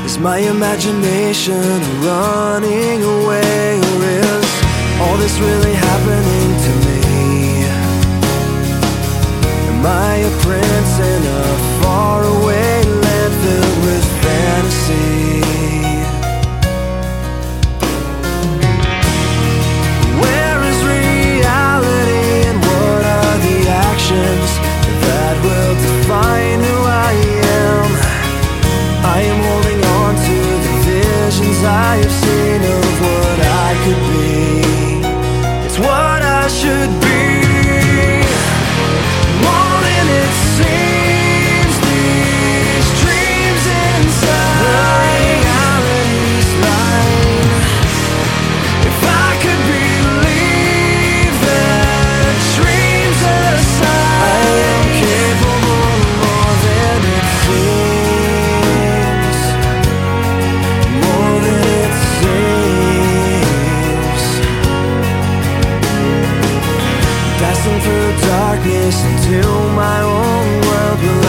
Is my imagination running away, or is all this really happening to me? Am I a prince in a faraway land filled with fantasy? Where is reality, and what are the actions that will define who I am? I am holding on to the visions I have seen of what I could be. It's what I should be. More than it seems, these dreams inside the reality's line. If I could believe that dreams aside, I am capable of more than it seems. More than it seems. Passing through darkness into my own world.